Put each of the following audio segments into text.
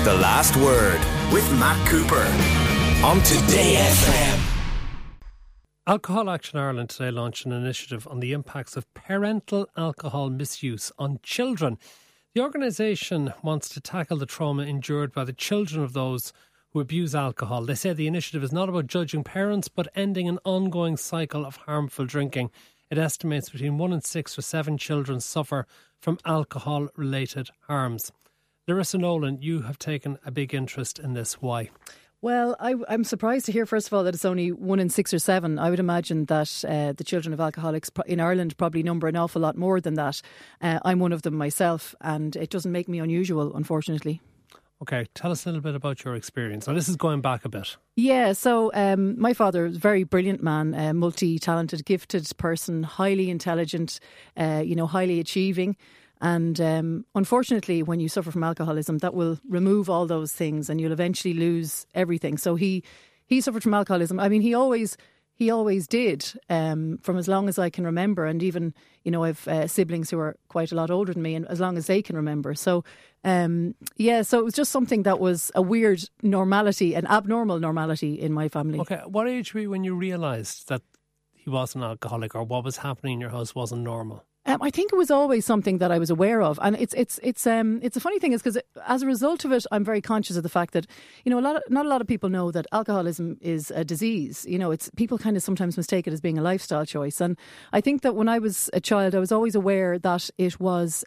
The Last Word with Matt Cooper on Today FM. Alcohol Action Ireland today launched an initiative on the impacts of parental alcohol misuse on children. The organisation wants to tackle the trauma endured by the children of those who abuse alcohol. They say the initiative is not about judging parents but ending an ongoing cycle of harmful drinking. It estimates between 1 in 6 or 7 children suffer from alcohol-related harms. Larissa Nolan, you have taken a big interest in this. Why? Well, I'm surprised to hear, first of all, that it's only 1 in 6 or 7. I would imagine that the children of alcoholics in Ireland probably number an awful lot more than that. I'm one of them myself, and it doesn't make me unusual, unfortunately. Okay, tell us a little bit about your experience. Now, this is going back a bit. Yeah, so my father was a very brilliant man, multi-talented, gifted person, highly intelligent, highly achieving. And unfortunately, when you suffer from alcoholism, that will remove all those things and you'll eventually lose everything. So he suffered from alcoholism. I mean, he always did, from as long as I can remember. And even, I've siblings who are quite a lot older than me, and as long as they can remember. So, so it was just something that was a weird normality, an abnormal normality in my family. Okay, what age were you when you realised that he was an alcoholic, or what was happening in your house wasn't normal? I think it was always something that I was aware of, and it's a funny thing is because as a result of it, I'm very conscious of the fact that not a lot of people know that alcoholism is a disease. It's people kind of sometimes mistake it as being a lifestyle choice, and I think that when I was a child, I was always aware that it was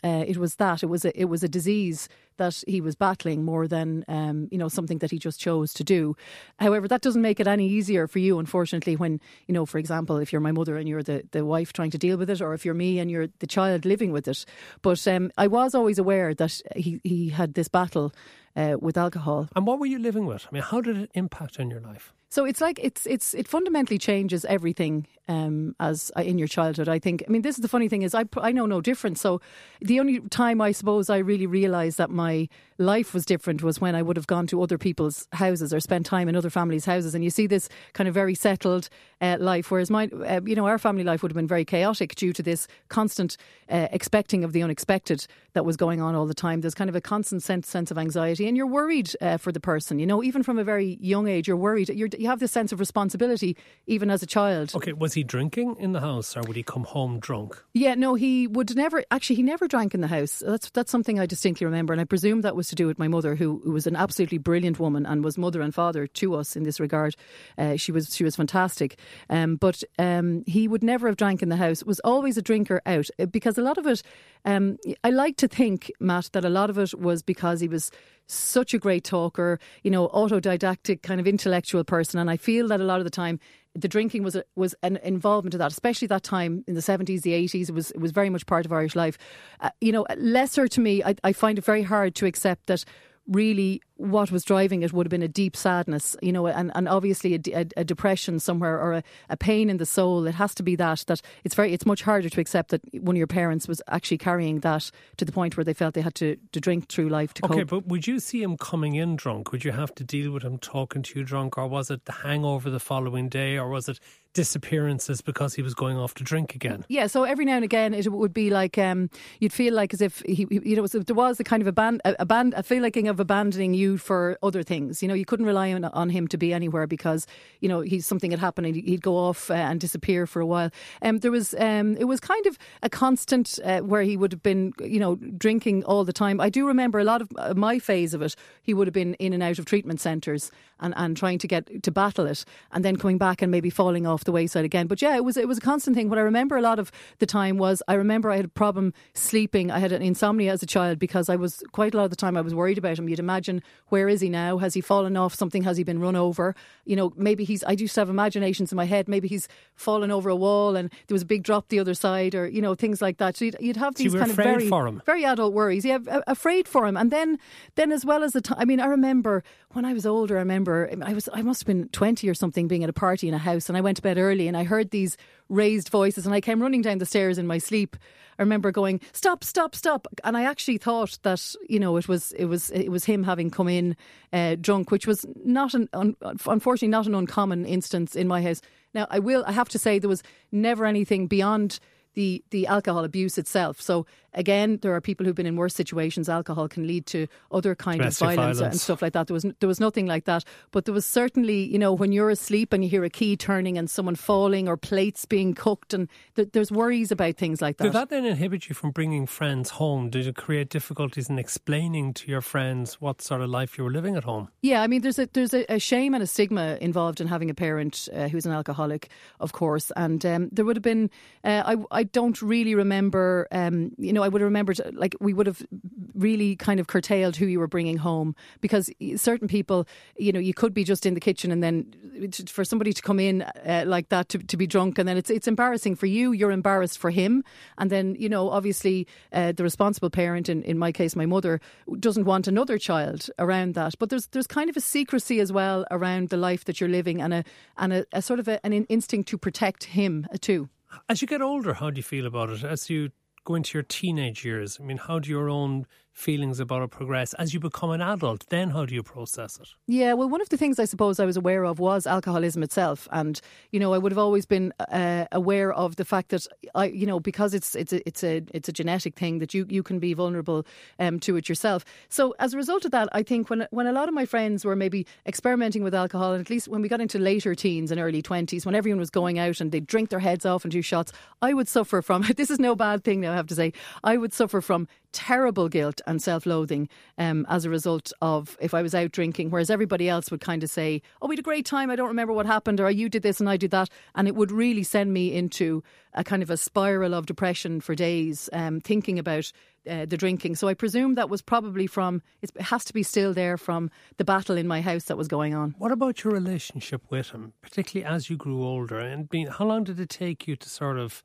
a disease that he was battling more than something that he just chose to do. However, that doesn't make it any easier for you, unfortunately, when for example, if you're my mother and you're the wife trying to deal with it, or if you're me and you're the child living with it. But I was always aware that he had this battle with alcohol. And what were you living with? I mean, how did it impact on your life? So it's like it fundamentally changes everything as in your childhood, I think. I mean, this is the funny thing is I know no different. So the only time I suppose I really realised that my life was different was when I would have gone to other people's houses or spent time in other families' houses, and you see this kind of very settled life, whereas our family life would have been very chaotic due to this constant expecting of the unexpected that was going on all the time. There's kind of a constant sense of anxiety, and you're worried for the person. Even from a very young age, you're worried. You have this sense of responsibility even as a child. Okay, was he drinking in the house, or would he come home drunk? Yeah, no, he would never. Actually, he never drank in the house. That's something I distinctly remember, and I presume that was to do with my mother, who was an absolutely brilliant woman and was mother and father to us in this regard. She was fantastic, but he would never have drank in the house. Was always a drinker out, because a lot of it. I like to think, Matt, that a lot of it was because he was such a great talker, autodidactic kind of intellectual person, and I feel that a lot of the time the drinking was an involvement of that, especially that time in the 70s, the 80s. It was very much part of Irish life. Lesser to me, I find it very hard to accept that really what was driving it would have been a deep sadness, and obviously a depression somewhere, or a pain in the soul. It has to be that it's much harder to accept that one of your parents was actually carrying that to the point where they felt they had to drink through life to cope. Okay, but would you see him coming in drunk? Would you have to deal with him talking to you drunk, or was it the hangover the following day, or was it disappearances because he was going off to drink again? Yeah, so every now and again it would be like you'd feel like as if there was a kind of a feeling of abandoning you for other things. You couldn't rely on him to be anywhere because something had happened and he'd go off and disappear for a while. It was kind of a constant where he would have been drinking all the time. I do remember a lot of my phase of it. He would have been in and out of treatment centres and trying to get to battle it, and then coming back and maybe falling off the wayside again. But yeah, it was a constant thing. What I remember a lot of the time was I had a problem sleeping. I had an insomnia as a child because I was quite a lot of the time I was worried about him. You'd imagine, where is he now? Has he fallen off something? Has he been run over? Maybe I used to have imaginations in my head. Maybe he's fallen over a wall and there was a big drop the other side, or things like that. So you'd have these kind of very, very adult worries. Yeah, afraid for him. And then as well as the time, I mean, I remember when I was older, I must have been 20 or something, being at a party in a house, and I went to bed early and I heard these raised voices and I came running down the stairs in my sleep. I remember going, stop, stop, stop. And I actually thought that, it was him having come in drunk, which was unfortunately not an uncommon instance in my house. Now, I have to say there was never anything beyond the alcohol abuse itself. So again, there are people who've been in worse situations. Alcohol can lead to other kind of violence and stuff like that. There was nothing like that, but there was certainly, you know, when you're asleep and you hear a key turning and someone falling or plates being cooked, and there's worries about things like that. Did that then inhibit you from bringing friends home? Did it create difficulties in explaining to your friends what sort of life you were living at home? Yeah, I mean, there's a shame and a stigma involved in having a parent who's an alcoholic, of course, and there would have been. I don't really remember. You know, I would have remembered, like, we would have really kind of curtailed who you were bringing home, because certain people, you know, you could be just in the kitchen and then for somebody to come in like that to be drunk, and then it's embarrassing for you. You're embarrassed for him, and then, you know, obviously the responsible parent, in my case, my mother, doesn't want another child around that. But there's kind of a secrecy as well around the life that you're living, and a sort of an instinct to protect him too. As you get older, how do you feel about it? As you go into your teenage years, I mean, how do your own feelings about it progress? As you become an adult, then how do you process it? Yeah, well, one of the things I suppose I was aware of was alcoholism itself, and you know, I would have always been aware of the fact that you know, because it's a genetic thing, that you can be vulnerable to it yourself. So as a result of that, I think when a lot of my friends were maybe experimenting with alcohol, and at least when we got into later teens and early 20s, when everyone was going out and they'd drink their heads off and do shots, I would suffer from, this is no bad thing now, I have to say, I would suffer from terrible guilt and self-loathing as a result of if I was out drinking, whereas everybody else would kind of say, oh, we had a great time, I don't remember what happened, or you did this and I did that, and it would really send me into a kind of a spiral of depression for days, thinking about the drinking. So I presume that was probably it has to be still there from the battle in my house that was going on. What about your relationship with him, particularly as you grew older? And how long did it take you to sort of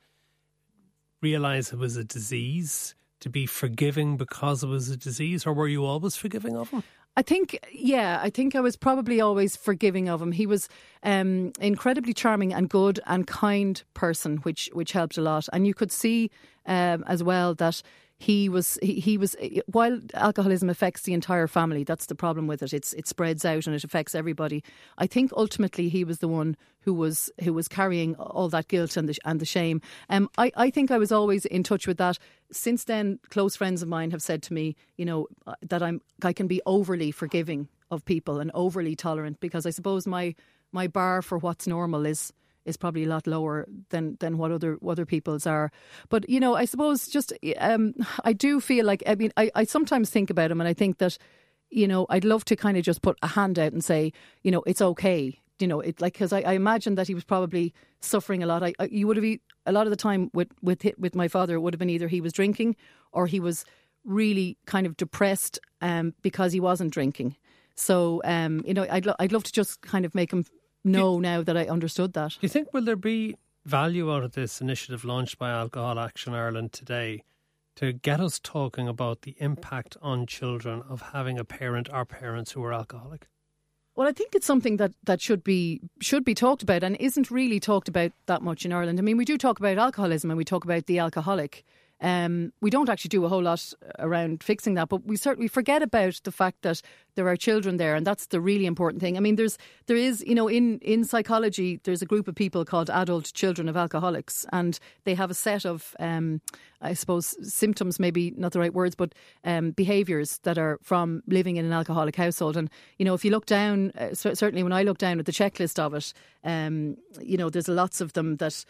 realise it was a disease, to be forgiving because it was a disease, or were you always forgiving of him? I think I was probably always forgiving of him. He was incredibly charming and good and kind person, which helped a lot. And you could see as well that he was while alcoholism affects the entire family, that's the problem with it. It spreads out and it affects everybody. I think ultimately he was the one who was carrying all that guilt and the shame. I think I was always in touch with that. Since then, close friends of mine have said to me, you know, that I can be overly forgiving of people and overly tolerant, because I suppose my bar for what's normal is probably a lot lower than what other people's are. But, you know, I suppose just I do feel like, I mean, I sometimes think about him and I think that, you know, I'd love to kind of just put a hand out and say, you know, it's okay. You know, because I imagine that he was probably suffering a lot. You would have a lot of the time with my father, it would have been either he was drinking or he was really kind of depressed because he wasn't drinking. So, you know, I'd love to just kind of make him know now that I understood that. Do you think, will there be value out of this initiative launched by Alcohol Action Ireland today to get us talking about the impact on children of having a parent or parents who are alcoholic? Well, I think it's something that should be talked about and isn't really talked about that much in Ireland. I mean, we do talk about alcoholism and we talk about the alcoholic. We don't actually do a whole lot around fixing that, but we certainly forget about the fact that there are children there, and that's the really important thing. I mean, there is, you know, in psychology, there's a group of people called adult children of alcoholics, and they have a set of, I suppose, symptoms, maybe not the right words, but behaviours that are from living in an alcoholic household. And, you know, if you look down, certainly when I look down at the checklist of it, you know, there's lots of them that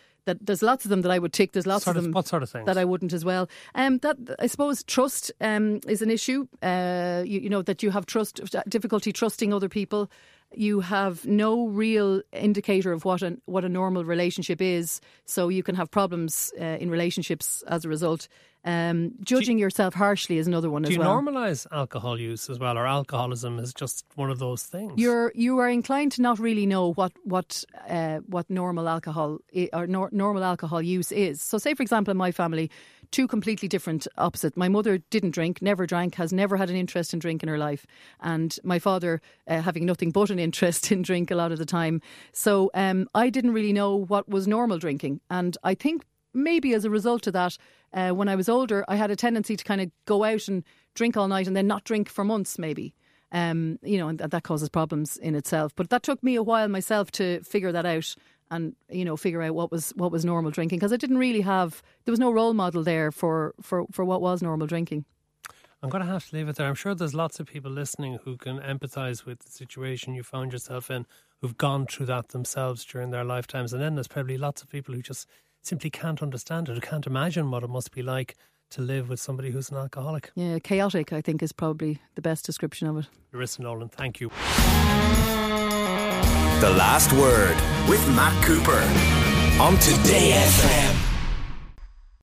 I would tick. There's lots of them. What sort of things? That I wouldn't as well. That, I suppose, trust is an issue. You know, that you have difficulty trusting other people. You have no real indicator of what a normal relationship is, so you can have problems in relationships as a result. Judging yourself harshly is another one as well. Do you normalise alcohol use as well, or alcoholism is just one of those things? You are inclined to not really know what normal alcohol or normal alcohol use is. So, say for example, in my family, two completely different opposite. My mother didn't drink, never drank, has never had an interest in drink in her life, and my father having nothing but an interest in drink a lot of the time. So I didn't really know what was normal drinking, and I think maybe as a result of that, when I was older, I had a tendency to kind of go out and drink all night and then not drink for months, maybe. You know, and that causes problems in itself. But that took me a while myself to figure that out and figure out what was normal drinking, because I didn't really there was no role model there for what was normal drinking. I'm going to have to leave it there. I'm sure there's lots of people listening who can empathise with the situation you found yourself in, who've gone through that themselves during their lifetimes. And then there's probably lots of people who just simply can't understand it, who can't imagine what it must be like to live with somebody who's an alcoholic. Yeah, chaotic, I think, is probably the best description of it. Larissa Nolan, thank you. The Last Word with Matt Cooper on Today FM.